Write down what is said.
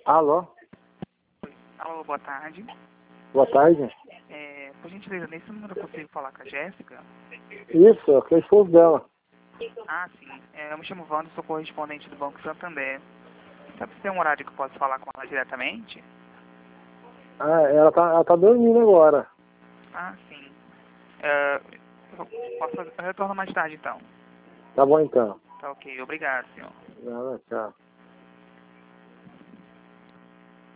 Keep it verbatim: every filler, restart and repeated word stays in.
Alô? Alô, boa tarde. Boa tarde. É, por gentileza, nesse número eu consigo falar com a Jéssica? Isso, é o esposo dela. Ah, sim. É, eu me chamo Wanda, sou correspondente do Banco Santander. Sabe se tem um horário que eu posso falar com ela diretamente? Ah, ela tá, ela tá dormindo agora. Ah, sim. É, eu posso, eu retorno mais tarde, então. Tá bom então. Tá ok. Obrigado, senhor. Nada, tchau.